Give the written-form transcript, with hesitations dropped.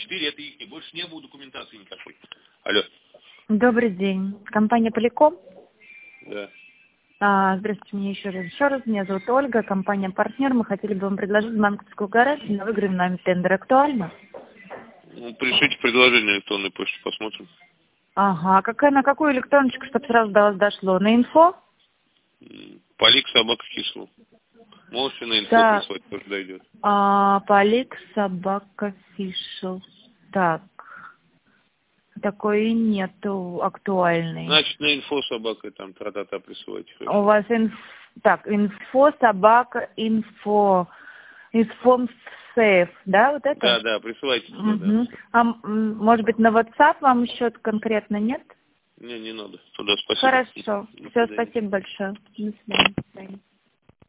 4, это их, больше не было документации никакой. Алло. Добрый день. Компания Поликом. Да. Здравствуйте, мне еще раз. Меня зовут Ольга, компания «Партнер». Мы хотели бы вам предложить банковскую гарантию на выигранный нами тендер. Актуально? Ну, пришлите предложение на электронной почте, посмотрим. Ага. На какую электроночку, чтобы сразу до вас дошло? На инфо? Полик собака Кисло. Можете на инфо прислать, тоже дойдет. Полик собака Фишел. Так. Такой нету актуальный. Значит, на инфо собака там тра-та-та присылайте. У вас инфо собака инфомсейф, да, вот это? Да, присылайте туда, да. Может быть, на WhatsApp вам счет конкретно нет? Не надо. Туда спасибо. Хорошо. Все, спасибо большое. До свидания.